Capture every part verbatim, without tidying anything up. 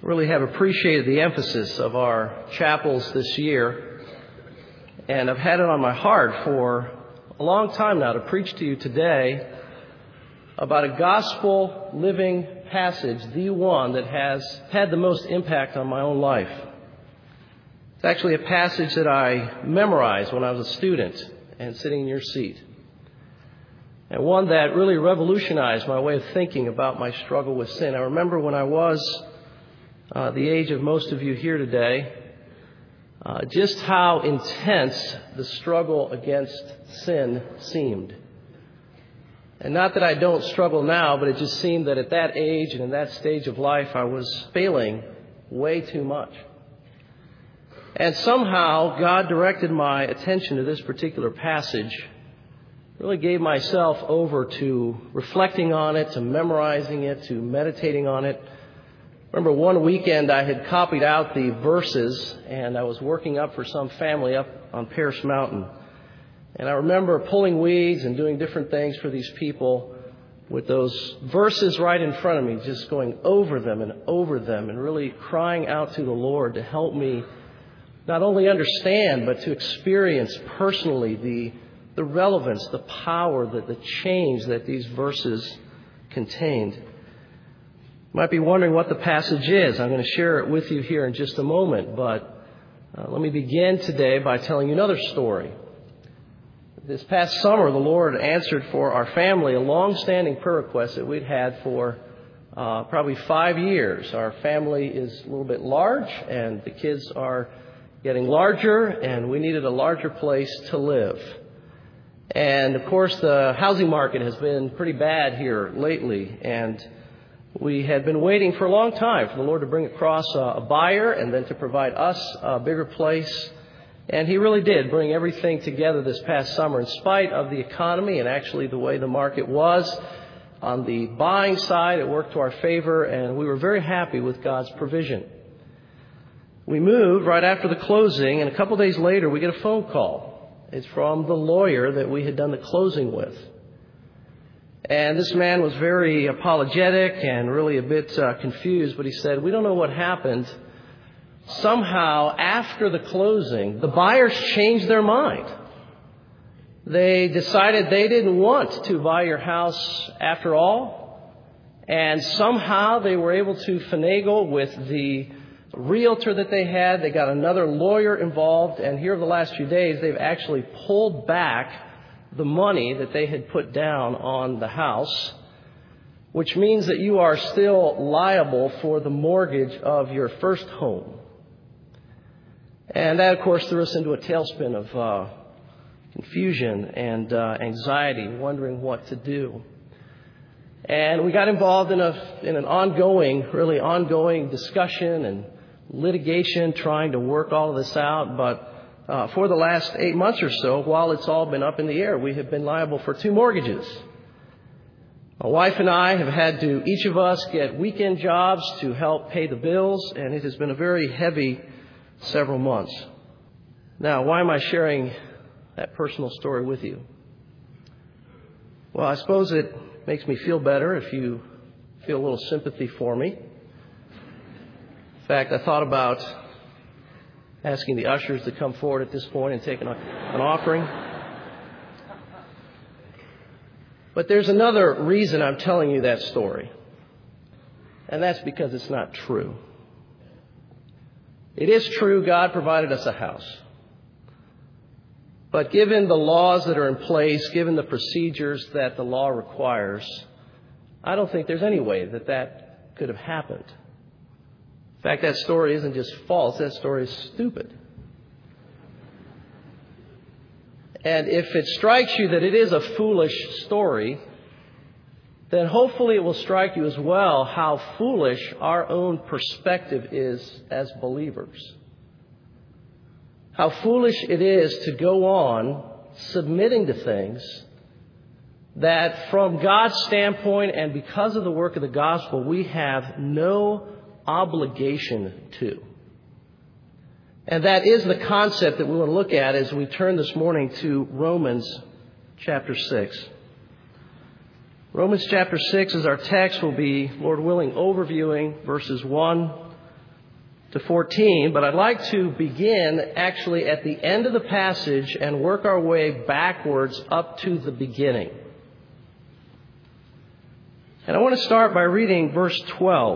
really have appreciated the emphasis of our chapels this year, and I've had it on my heart for a long time now to preach to you today about a gospel living passage, the one that has had the most impact on my own life. It's actually a passage that I memorized when I was a student and sitting in your seat, and one that really revolutionized my way of thinking about my struggle with sin. I remember when I was uh, the age of most of you here today, uh, just how intense the struggle against sin seemed. And not that I don't struggle now, but it just seemed that at that age and in that stage of life, I was failing way too much. And somehow God directed my attention to this particular passage, really gave myself over to reflecting on it, to memorizing it, to meditating on it. Remember one weekend I had copied out the verses, and I was working up for some family up on Parrish Mountain. And I remember pulling weeds and doing different things for these people with those verses right in front of me, just going over them and over them and really crying out to the Lord to help me not only understand, but to experience personally the the relevance, the power, the, the change that these verses contained. You might be wondering what the passage is. I'm going to share it with you here in just a moment, but uh, let me begin today by telling you another story. This past summer, the Lord answered for our family a long-standing prayer request that we'd had for uh, probably five years. Our family is a little bit large, and the kids are getting larger, and we needed a larger place to live. And, of course, the housing market has been pretty bad here lately, and we had been waiting for a long time for the Lord to bring across a buyer and then to provide us a bigger place. And He really did bring everything together this past summer in spite of the economy and actually the way the market was. On the buying side, it worked to our favor, and we were very happy with God's provision. We moved right after the closing, and a couple days later we get a phone call. It's from the lawyer that we had done the closing with. And this man was very apologetic and really a bit uh, confused, but he said, "We don't know what happened. Somehow, after the closing, the buyers changed their mind. They decided they didn't want to buy your house after all, and somehow they were able to finagle with the realtor that they had. They got another lawyer involved, and here over the last few days, they've actually pulled back the money that they had put down on the house, which means that you are still liable for the mortgage of your first home." And that, of course, threw us into a tailspin of uh, confusion and uh, anxiety, wondering what to do. And we got involved in a in an ongoing, really ongoing discussion and litigation, trying to work all of this out. But uh, for the last eight months or so, while it's all been up in the air, we have been liable for two mortgages. My wife and I have had to, each of us, get weekend jobs to help pay the bills, and it has been a very heavy several months. Now, why am I sharing that personal story with you? Well, I suppose it makes me feel better if you feel a little sympathy for me. In fact, I thought about asking the ushers to come forward at this point and take an, an offering. But there's another reason I'm telling you that story, and that's because it's not true. It is true God provided us a house. But given the laws that are in place, given the procedures that the law requires, I don't think there's any way that that could have happened. In fact, that story isn't just false, that story is stupid. And if it strikes you that it is a foolish story, then hopefully it will strike you as well how foolish our own perspective is as believers. How foolish it is to go on submitting to things that from God's standpoint and because of the work of the gospel, we have no obligation to. And that is the concept that we want to look at as we turn this morning to Romans chapter six. Romans chapter six is our text. We'll be, Lord willing, overviewing verses one to fourteen, but I'd like to begin actually at the end of the passage and work our way backwards up to the beginning. And I want to start by reading verse twelve.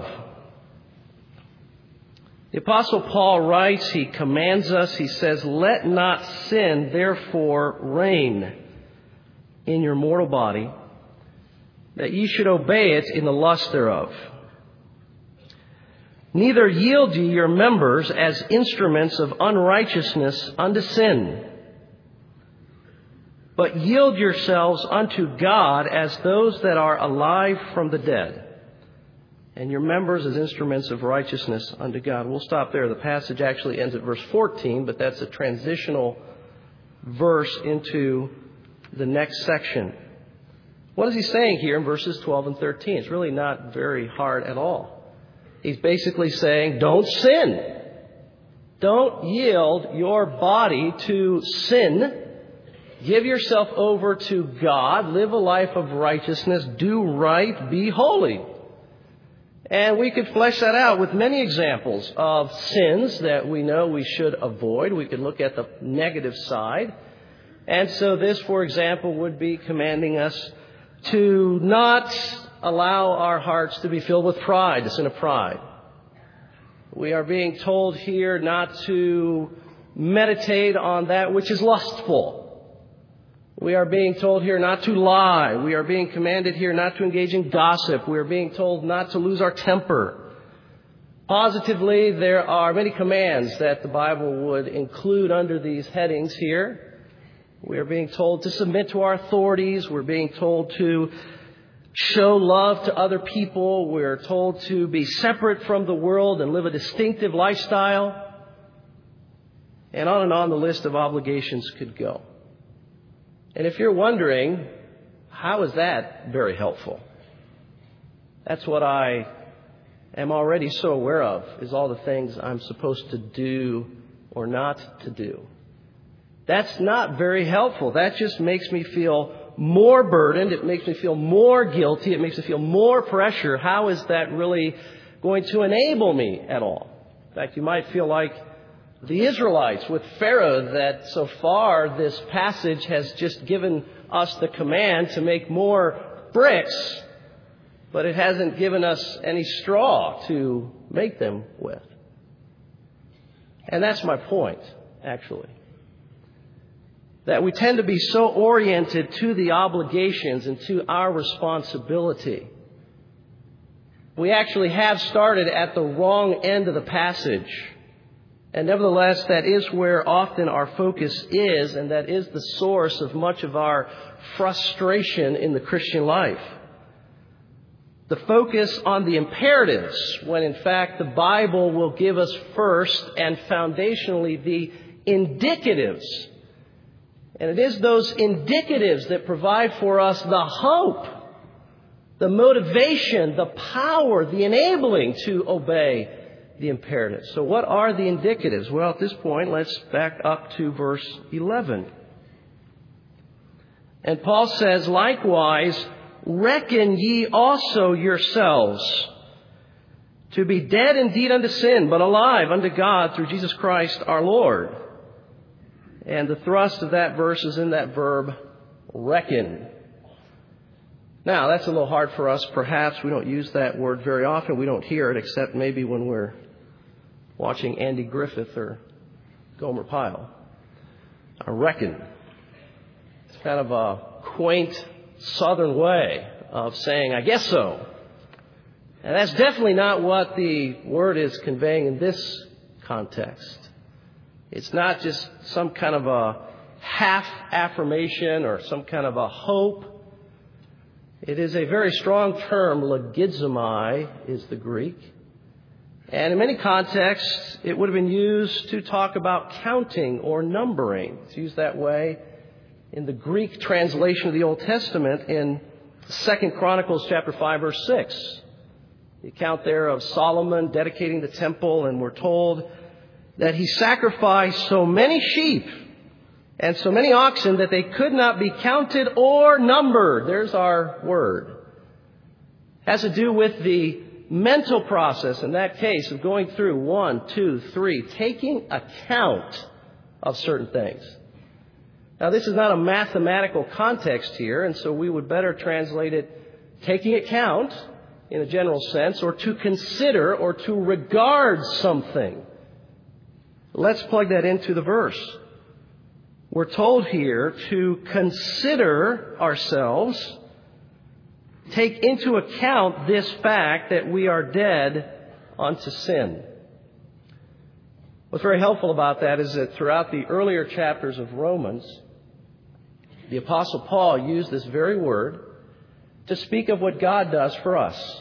The Apostle Paul writes, he commands us, he says, "Let not sin therefore reign in your mortal body, that ye should obey it in the lust thereof. Neither yield ye your members as instruments of unrighteousness unto sin, but yield yourselves unto God as those that are alive from the dead, and your members as instruments of righteousness unto God." We'll stop there. The passage actually ends at verse fourteen, but that's a transitional verse into the next section. What is he saying here in verses twelve and thirteen? It's really not very hard at all. He's basically saying, don't sin. Don't yield your body to sin. Give yourself over to God. Live a life of righteousness. Do right. Be holy. And we could flesh that out with many examples of sins that we know we should avoid. We could look at the negative side. And so this, for example, would be commanding us to not allow our hearts to be filled with pride, the sin of pride. We are being told here not to meditate on that which is lustful. We are being told here not to lie. We are being commanded here not to engage in gossip. We are being told not to lose our temper. Positively, there are many commands that the Bible would include under these headings here. We are being told to submit to our authorities. We're being told to show love to other people. We're told to be separate from the world and live a distinctive lifestyle. And on and on the list of obligations could go. And if you're wondering, how is that very helpful? That's what I am already so aware of, is all the things I'm supposed to do or not to do. That's not very helpful. That just makes me feel more burdened. It makes me feel more guilty. It makes me feel more pressure. How is that really going to enable me at all? In fact, you might feel like the Israelites with Pharaoh, that so far this passage has just given us the command to make more bricks, but it hasn't given us any straw to make them with. And that's my point, actually. That we tend to be so oriented to the obligations and to our responsibility. We actually have started at the wrong end of the passage. And nevertheless, that is where often our focus is, and that is the source of much of our frustration in the Christian life. The focus on the imperatives, when in fact the Bible will give us first and foundationally the indicatives. And it is those indicatives that provide for us the hope, the motivation, the power, the enabling to obey the imperatives. So what are the indicatives? Well, at this point, let's back up to verse eleven. And Paul says, "Likewise, reckon ye also yourselves to be dead indeed unto sin, but alive unto God through Jesus Christ our Lord." And the thrust of that verse is in that verb, reckon. Now, that's a little hard for us, perhaps. We don't use that word very often. We don't hear it, except maybe when we're watching Andy Griffith or Gomer Pyle. I reckon. It's kind of a quaint southern way of saying, I guess so. And that's definitely not what the word is conveying in this context. It's not just some kind of a half affirmation or some kind of a hope. It is a very strong term. Logizomai is the Greek. And in many contexts, it would have been used to talk about counting or numbering. It's used that way in the Greek translation of the Old Testament in Second Chronicles chapter five, verse six. The account there of Solomon dedicating the temple, and we're told that he sacrificed so many sheep and so many oxen that they could not be counted or numbered. There's our word. It has to do with the mental process in that case of going through one, two, three, taking account of certain things. Now, this is not a mathematical context here, and so we would better translate it taking account in a general sense, or to consider or to regard something. Let's plug that into the verse. We're told here to consider ourselves, take into account this fact that we are dead unto sin. What's very helpful about that is that throughout the earlier chapters of Romans, the Apostle Paul used this very word to speak of what God does for us.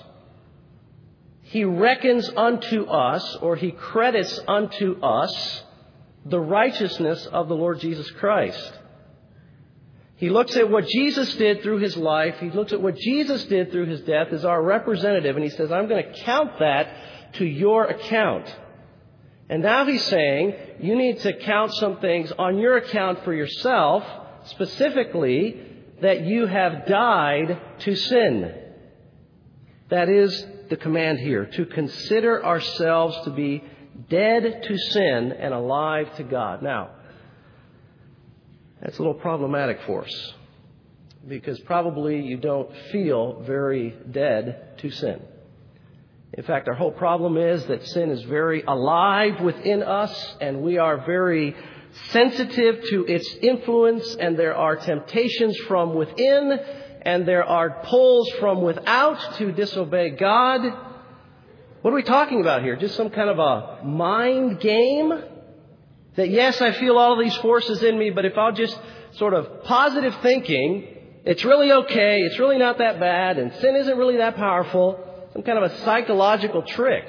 He reckons unto us, or He credits unto us, the righteousness of the Lord Jesus Christ. He looks at what Jesus did through His life. He looks at what Jesus did through His death as our representative. And He says, I'm going to count that to your account. And now He's saying, you need to count some things on your account for yourself, specifically that you have died to sin. That is the command here, to consider ourselves to be dead to sin and alive to God. Now, that's a little problematic for us, because probably you don't feel very dead to sin. In fact, our whole problem is that sin is very alive within us, and we are very sensitive to its influence, and there are temptations from within, and there are pulls from without to disobey God. What are we talking about here? Just some kind of a mind game? That yes, I feel all of these forces in me, but if I'll just sort of positive thinking, it's really okay, it's really not that bad, and sin isn't really that powerful. Some kind of a psychological trick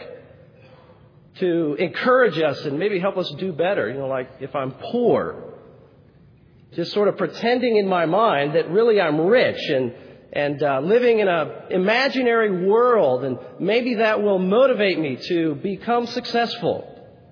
to encourage us and maybe help us do better. You know, like if I'm poor, just sort of pretending in my mind that really I'm rich and and uh, living in an imaginary world, and maybe that will motivate me to become successful.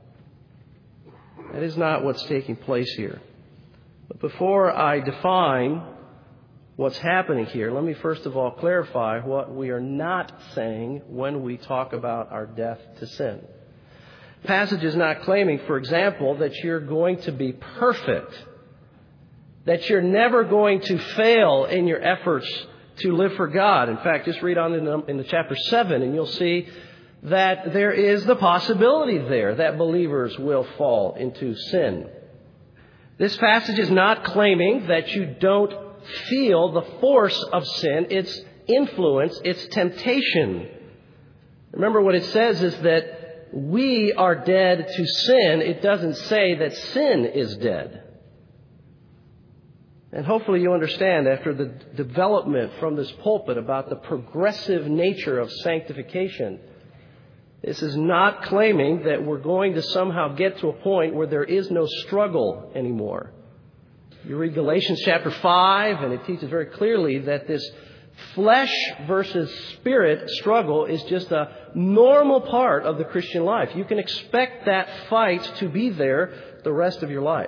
That is not what's taking place here. But before I define what's happening here, let me first of all clarify what we are not saying when we talk about our death to sin. The passage is not claiming, for example, that you're going to be perfect, that you're never going to fail in your efforts to live for God. In fact, just read on in the, in the chapter seven, and you'll see that there is the possibility there that believers will fall into sin. This passage is not claiming that you don't feel the force of sin, its influence, its temptation. Remember, what it says is that we are dead to sin. It doesn't say that sin is dead. And hopefully you understand after the development from this pulpit about the progressive nature of sanctification, this is not claiming that we're going to somehow get to a point where there is no struggle anymore. You read Galatians chapter five, and it teaches very clearly that this flesh versus spirit struggle is just a normal part of the Christian life. You can expect that fight to be there the rest of your life.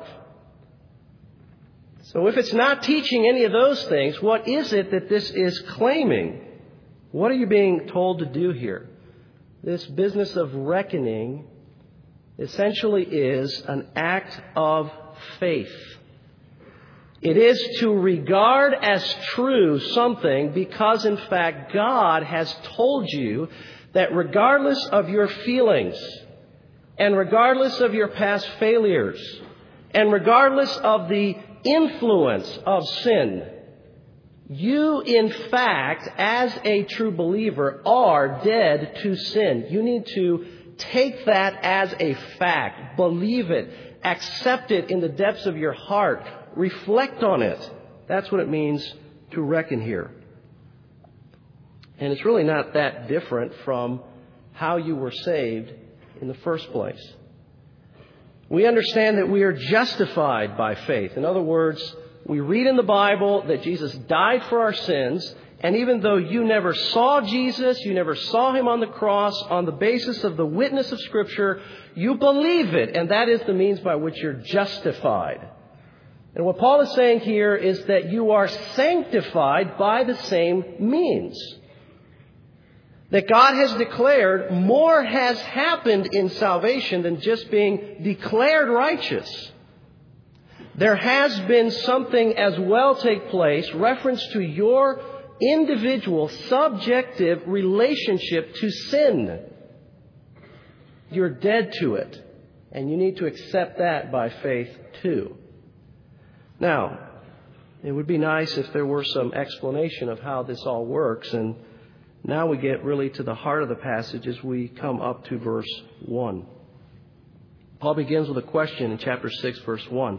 So if it's not teaching any of those things, what is it that this is claiming? What are you being told to do here? This business of reckoning essentially is an act of faith. It is to regard as true something because, in fact, God has told you that regardless of your feelings, and regardless of your past failures, and regardless of the influence of sin, you, in fact, as a true believer, are dead to sin. You need to take that as a fact, believe it, accept it in the depths of your heart, reflect on it. That's what it means to reckon here. And it's really not that different from how you were saved in the first place. We understand that we are justified by faith. In other words, we read in the Bible that Jesus died for our sins, and even though you never saw Jesus, you never saw Him on the cross, on the basis of the witness of Scripture, you believe it, and that is the means by which you're justified. And what Paul is saying here is that you are sanctified by the same means. that God has declared more has happened in salvation than just being declared righteous. There has been something as well take place, reference to your individual, subjective relationship to sin. You're dead to it, and you need to accept that by faith too. Now, it would be nice if there were some explanation of how this all works, and now we get really to the heart of the passage as we come up to verse one. Paul begins with a question in chapter six, verse one.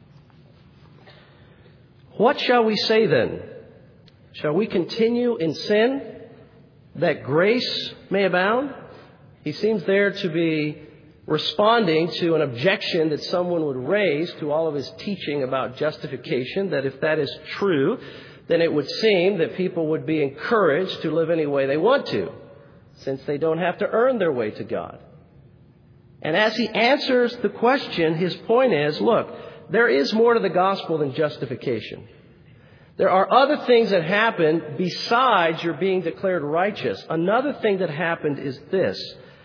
What shall we say then? Shall we continue in sin that grace may abound? He seems there to be responding to an objection that someone would raise to all of his teaching about justification, that if that is true, then it would seem that people would be encouraged to live any way they want to, since they don't have to earn their way to God. And as he answers the question, his point is, look, there is more to the gospel than justification. There are other things that happen besides your being declared righteous. Another thing that happened is this.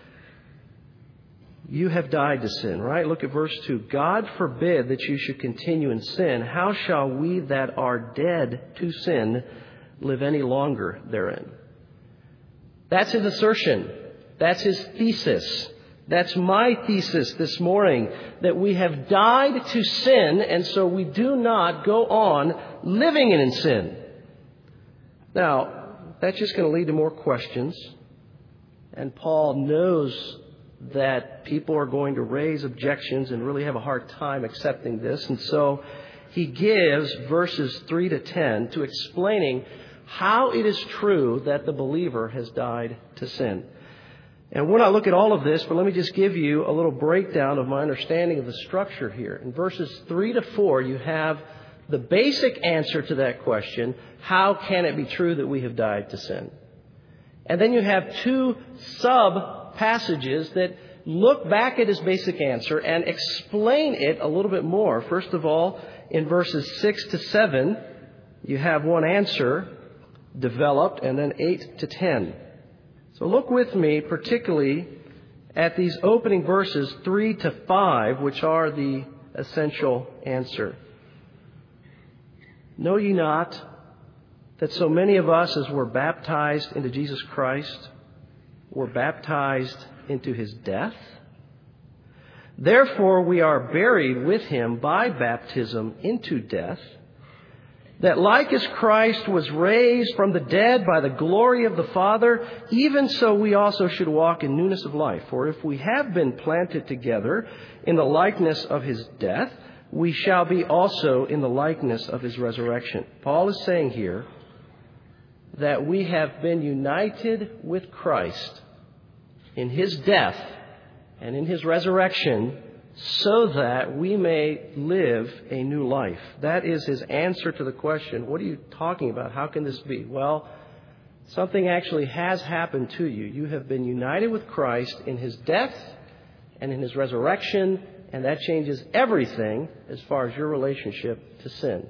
You have died to sin, right? Look at verse two. God forbid that you should continue in sin. How shall we that are dead to sin live any longer therein? That's his assertion. That's his thesis. That's my thesis this morning, that we have died to sin, and so we do not go on living in sin. Now, that's just going to lead to more questions, and Paul knows that people are going to raise objections and really have a hard time accepting this, and so he gives verses three to ten to explaining how it is true that the believer has died to sin. And we'll not look at all of this, but let me just give you a little breakdown of my understanding of the structure here. In verses three to four, you have the basic answer to that question, how can it be true that we have died to sin? And then you have two sub-passages that look back at his basic answer and explain it a little bit more. First of all, in verses six to seven, you have one answer developed, and then eight to ten. So look with me particularly at these opening verses three to five, which are the essential answer. Know ye not that so many of us as were baptized into Jesus Christ were baptized into his death? Therefore we are buried with him by baptism into death, that like as Christ was raised from the dead by the glory of the Father, even so we also should walk in newness of life. For if we have been planted together in the likeness of his death, we shall be also in the likeness of his resurrection. Paul is saying here that we have been united with Christ in his death and in his resurrection, so that we may live a new life. That is his answer to the question, what are you talking about? How can this be? Well, something actually has happened to you. You have been united with Christ in his death and in his resurrection, and that changes everything as far as your relationship to sin.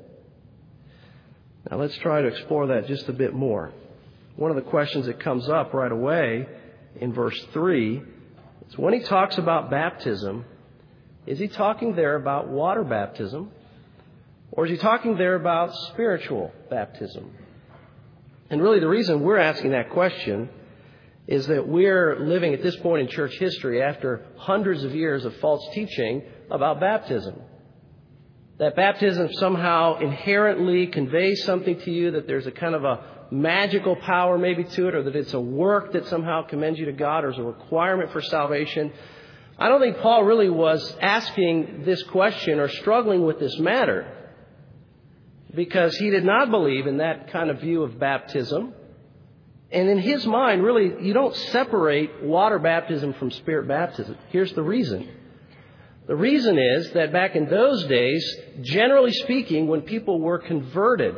Now let's try to explore that just a bit more. One of the questions that comes up right away in verse three is when he talks about baptism, is he talking there about water baptism, or is he talking there about spiritual baptism? And really the reason we're asking that question is that we're living at this point in church history after hundreds of years of false teaching about baptism. That baptism somehow inherently conveys something to you, that there's a kind of a magical power maybe to it, or that it's a work that somehow commends you to God, or is a requirement for salvation. I don't think Paul really was asking this question or struggling with this matter, because he did not believe in that kind of view of baptism. And in his mind, really, you don't separate water baptism from spirit baptism. Here's the reason. The reason is that back in those days, generally speaking, when people were converted,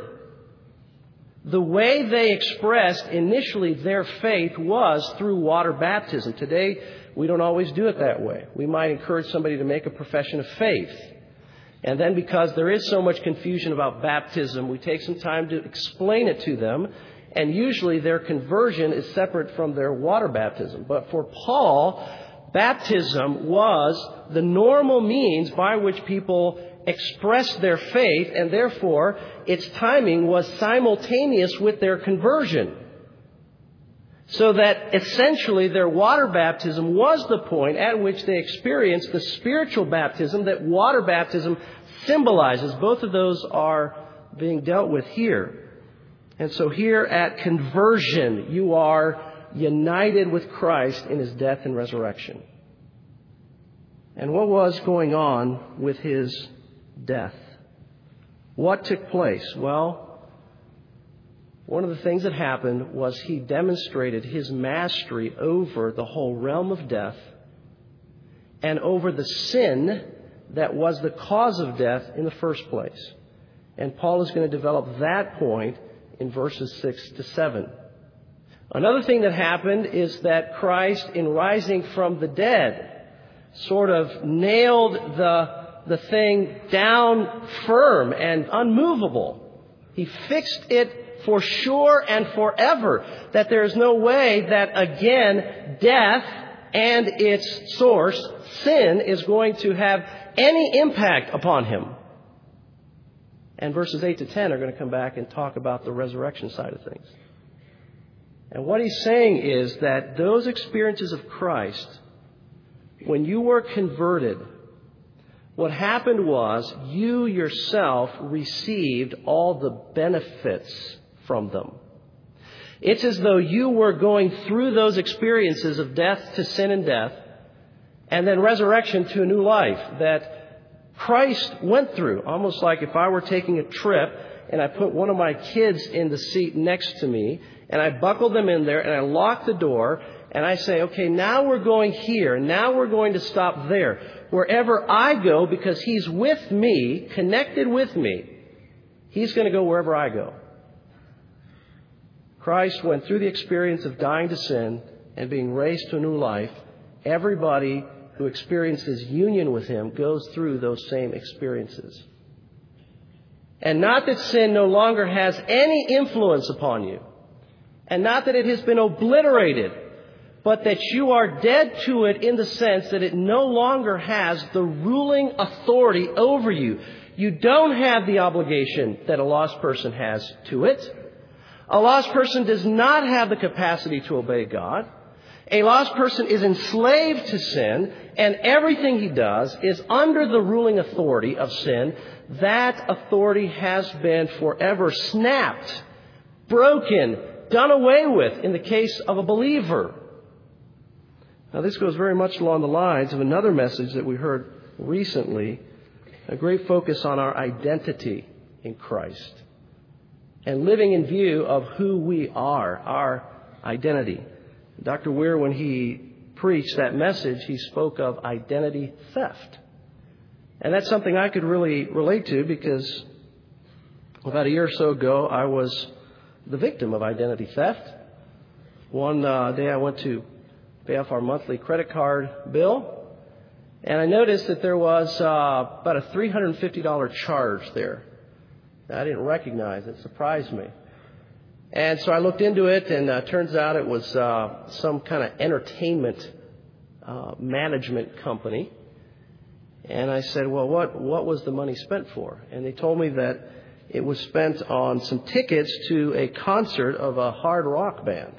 the way they expressed initially their faith was through water baptism. Today, we don't always do it that way. We might encourage somebody to make a profession of faith. And then because there is so much confusion about baptism, we take some time to explain it to them. And usually their conversion is separate from their water baptism. But for Paul, baptism was the normal means by which people expressed their faith, and therefore its timing was simultaneous with their conversion. So that essentially their water baptism was the point at which they experienced the spiritual baptism that water baptism symbolizes. Both of those are being dealt with here. And so here at conversion, you are united with Christ in His death and resurrection. And what was going on with His death? What took place? Well, one of the things that happened was He demonstrated His mastery over the whole realm of death and over the sin that was the cause of death in the first place. And Paul is going to develop that point in verses six to seven. Another thing that happened is that Christ, in rising from the dead, sort of nailed the, the thing down firm and unmovable. He fixed it for sure and forever, that there is no way that, again, death and its source, sin, is going to have any impact upon Him. And verses eight to ten are going to come back and talk about the resurrection side of things. And what he's saying is that those experiences of Christ, when you were converted, what happened was you yourself received all the benefits from them. It's as though you were going through those experiences of death to sin and death, and then resurrection to a new life that Christ went through. Almost like if I were taking a trip and I put one of my kids in the seat next to me and I buckled them in there and I locked the door and I say, okay, now we're going here. Now we're going to stop there. Wherever I go, because He's with me, connected with me, He's going to go wherever I go. Christ went through the experience of dying to sin and being raised to a new life. Everybody who experiences union with Him goes through those same experiences. And not that sin no longer has any influence upon you, and not that it has been obliterated, but that you are dead to it in the sense that it no longer has the ruling authority over you. You don't have the obligation that a lost person has to it. A lost person does not have the capacity to obey God. A lost person is enslaved to sin, and everything he does is under the ruling authority of sin. That authority has been forever snapped, broken, done away with in the case of a believer. Now, this goes very much along the lines of another message that we heard recently, a great focus on our identity in Christ and living in view of who we are, our identity. Doctor Weir, when he preached that message, he spoke of identity theft. And that's something I could really relate to because about a year or so ago, I was the victim of identity theft. One uh, day I went to pay off our monthly credit card bill, and I noticed that there was uh, about a three hundred fifty dollars charge there. I didn't recognize it. It surprised me. And so I looked into it, and uh, turns out it was uh, some kind of entertainment uh, management company. And I said, well, what, what was the money spent for? And they told me that it was spent on some tickets to a concert of a hard rock band.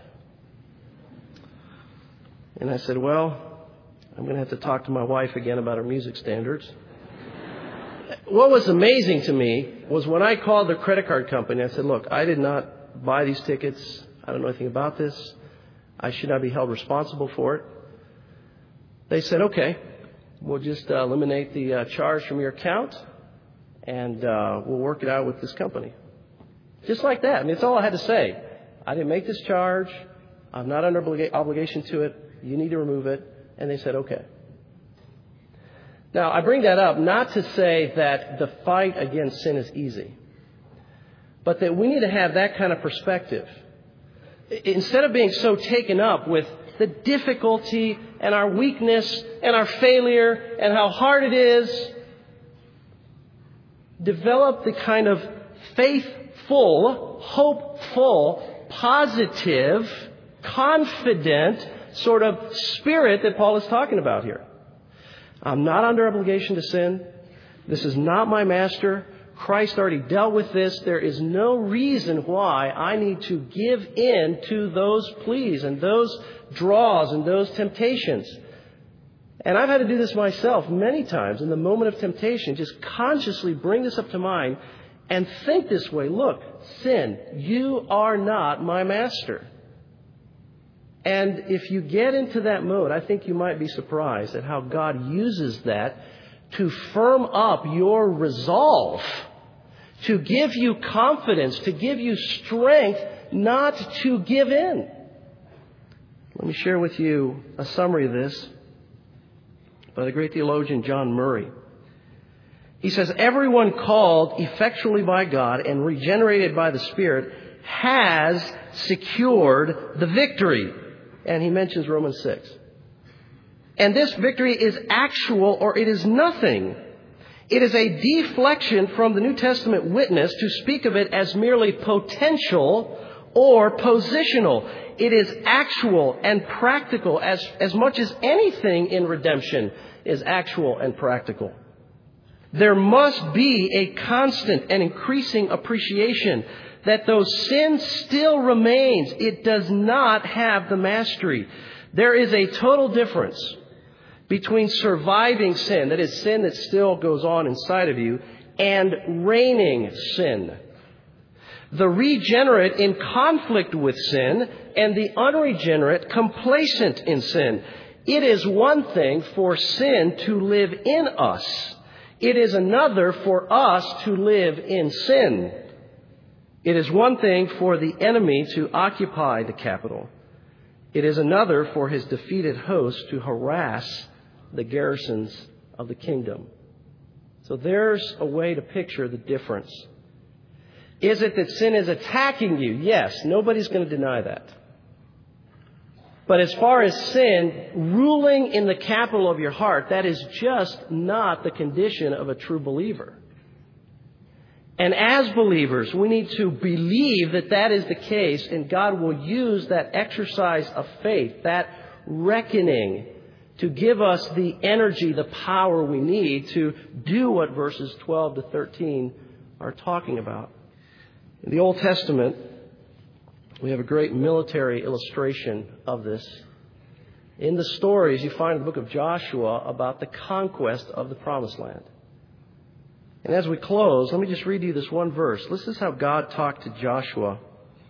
And I said, well, I'm going to have to talk to my wife again about her music standards. What was amazing to me was when I called the credit card company, I said, look, I did not buy these tickets. I don't know anything about this. I should not be held responsible for it. They said, okay, we'll just uh, eliminate the uh, charge from your account and uh, we'll work it out with this company. Just like that. I mean, it's all I had to say. I didn't make this charge. I'm not under obliga- obligation to it. You need to remove it. And they said, okay. Now, I bring that up not to say that the fight against sin is easy, but that we need to have that kind of perspective. Instead of being so taken up with the difficulty and our weakness and our failure and how hard it is, develop the kind of faithful, hopeful positive, confident sort of spirit that Paul is talking about here. I'm not under obligation to sin. This is not my master. Christ already dealt with this. There is no reason why I need to give in to those pleas and those draws and those temptations. And I've had to do this myself many times in the moment of temptation. Just consciously bring this up to mind and think this way. Look, sin, you are not my master. And if you get into that mode, I think you might be surprised at how God uses that to firm up your resolve, to give you confidence, to give you strength not to give in. Let me share with you a summary of this by the great theologian John Murray. He says, everyone called effectually by God and regenerated by the Spirit has secured the victory. And he mentions Romans six. And this victory is actual, or it is nothing. It is a deflection from the New Testament witness to speak of it as merely potential or positional. It is actual and practical as, as much as anything in redemption is actual and practical. There must be a constant and increasing appreciation that though sin still remains, it does not have the mastery. There is a total difference between surviving sin, that is sin that still goes on inside of you, and reigning sin. The regenerate in conflict with sin and the unregenerate complacent in sin. It is one thing for sin to live in us. It is another for us to live in sin. It is one thing for the enemy to occupy the capital. It is another for his defeated host to harass the garrisons of the kingdom. So there's a way to picture the difference. Is it that sin is attacking you? Yes, nobody's going to deny that. But as far as sin ruling in the capital of your heart, that is just not the condition of a true believer. And as believers, we need to believe that that is the case, and God will use that exercise of faith, that reckoning, to give us the energy, the power we need to do what verses twelve to thirteen are talking about. In the Old Testament, we have a great military illustration of this. In the stories, you find the book of Joshua about the conquest of the Promised Land. And as we close, let me just read you this one verse. This is how God talked to Joshua.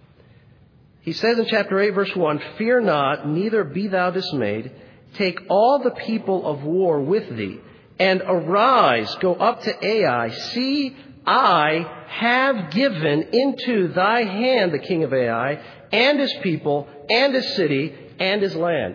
He says in chapter eight, verse one, "Fear not, neither be thou dismayed. Take all the people of war with thee, and arise, go up to Ai. See, I have given into thy hand the king of Ai, and his people, and his city, and his land."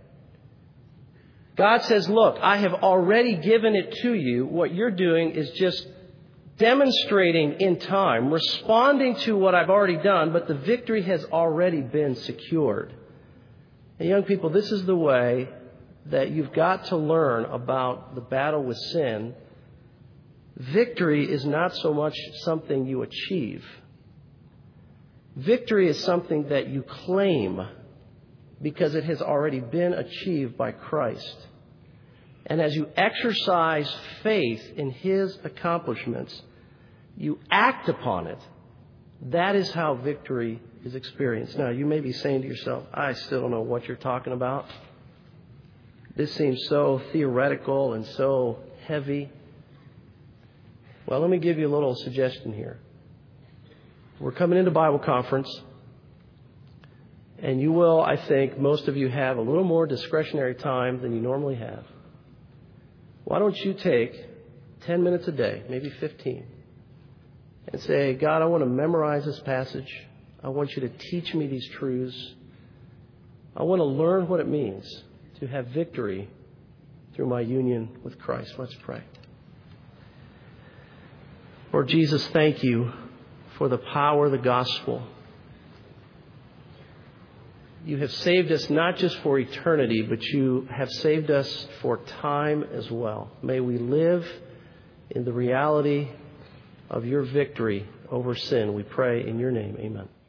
God says, look, I have already given it to you. What you're doing is just demonstrating in time, responding to what I've already done, but the victory has already been secured. And young people, this is the way that you've got to learn about the battle with sin. Victory is not so much something you achieve. Victory is something that you claim because it has already been achieved by Christ. And as you exercise faith in His accomplishments, you act upon it. That is how victory is experienced. Now, you may be saying to yourself, I still don't know what you're talking about. This seems so theoretical and so heavy. Well, let me give you a little suggestion here. We're coming into Bible conference, and you will, I think, most of you have a little more discretionary time than you normally have. Why don't you take ten minutes a day, maybe fifteen, and say, God, I want to memorize this passage. I want you to teach me these truths. I want to learn what it means to have victory through my union with Christ. Let's pray. Lord Jesus, thank you for the power of the gospel. You have saved us not just for eternity, but you have saved us for time as well. May we live in the reality of your victory over sin. We pray in your name. Amen.